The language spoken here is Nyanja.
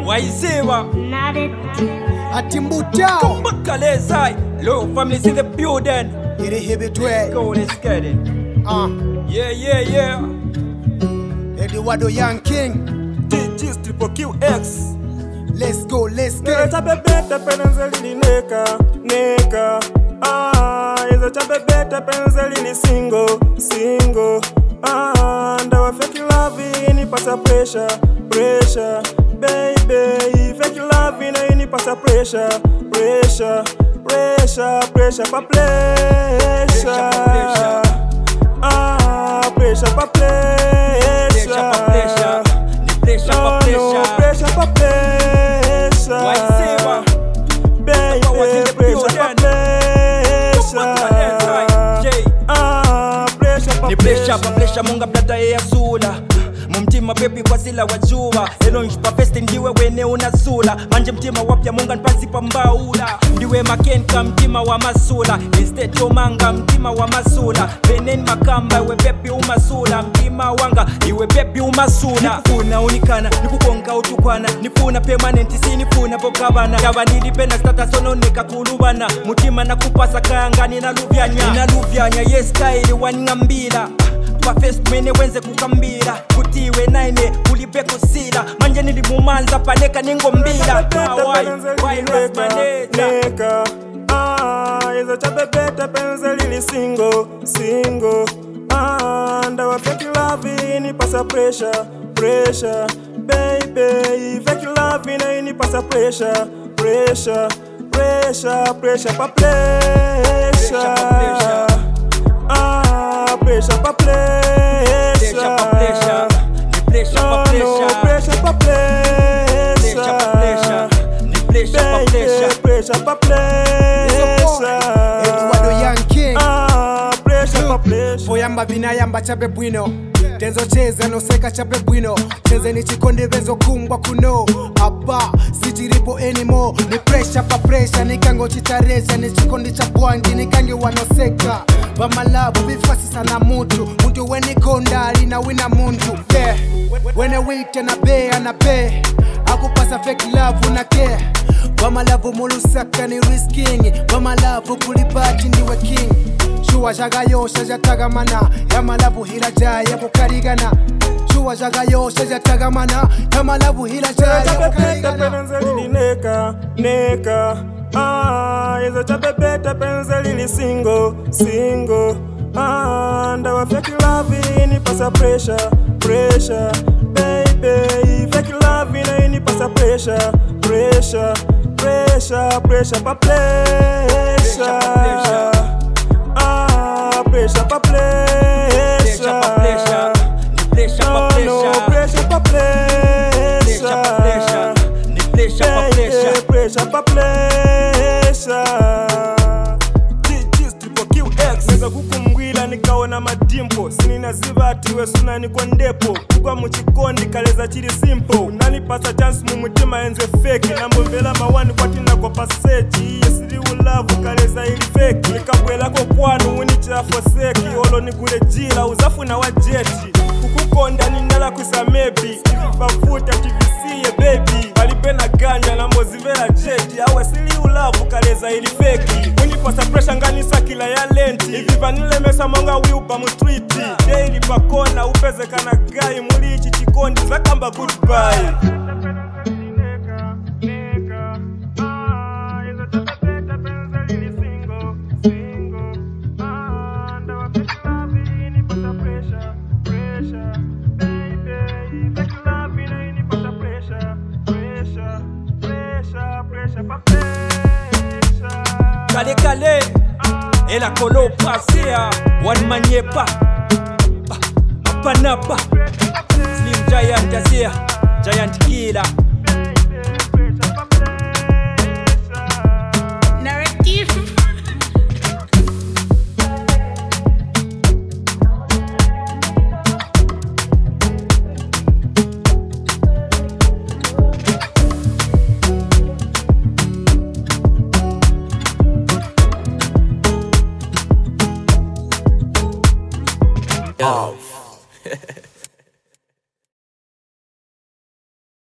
Waisewa Atimbutao Kumbakalezai. Low families in the building. Irihibitwe Go, let's get it. Yeah. Eduardo Young King. DG's Triple QX. Let's go. Chabebeta penzeli neka. Izo chabebeta penzeli single. Ndawa fake love ini pasa pressure. Baby, fake love ini pasa pressure. Pressure pa pressure. Pressure pa pressure. Pressure pa pressure. Waisewa Baby, pressure pa ni pressure pa pressure munga blada ya zula mumtima baby kwa sila wajua elo njipa festi ndiwe wene unazula manje mtima wapya munga npansi pa mbaula ndiwe makenka mtima wa masula instead omanga mtima wa masula benen makamba iwe baby umasula mtima wanga iwe baby umasula nifuna unikana nikukonga utukwana nifuna permanent sinifuna pokabana yaba nilipena status ononeka kulubana mutima nakupasa kayangani na luvyanya yes style waningambila pa first mene wenze kukambira kutiwe naine kulipe kusila manje nilimumanza paneka ningombila neka. Izo chabebeta penzeli single. Ndawa fake love ini pasa pressure. Baby, fake love ini pasa pressure. Pressure pa pressure. Pressure pa pressure. Pressure pa pressure. Eduardo Young King. Pressure pa pressure. Oyamba binayamba chape bwino Tenzo cheza no seka chape bwino Cheze ni chikonde vezo kumbwa kuno Abba, sitiripo anymore Ni pressure pa pressure, nikango chitaresha Ni chikondi cha bwangi, nikange wanoseka Bamalabu, bifasi sana Muntu weni kondali na wina muntu Yeah, wene wite na be Akupasa fake love unake Bamalabu mulusaka ni risking Bamalabu kulipati ndiwe king Shua jaga yosha jatagamana Yamalabu hila jaya kukarigana Shua jaga yosha jatagamana Yamalabu hila jaya kukarigana penzeli neka. Izo chabebeta penzeli single. Ndawa fake love ini pasa pressure. Baby, fake love ini pasa pressure. Pressure pa pressure. Pressure pa pressure. Pressure pa pressure. DG's Triple QX. Neza kukumbwila nikaona madimpo sinina zivati we sunani kwa ndepo kukwa muchikondi kaleza chiri simple unanipasa chance mumutima enze fake nambovela mawani kwa tina kwa paseji yesiri ulavu kaleza ili fake nikabwela kwa kwanu unichira foseki olo nigure jila uzafu na wajeti kukukonda ninala kusa maybe bafuta TVC baby balipena ganja na mozivela jeti awe sili ulavu kaleza ili fake unipasa pressure nganisa kila ya lenti hivi vanile mesa monga wiupa mu street daily pakona upeze kana gai muli ichi chikondi zakamba goodbye. Kale ela kolo pasea one manyepa Apanapa Slim Giant Giant Killer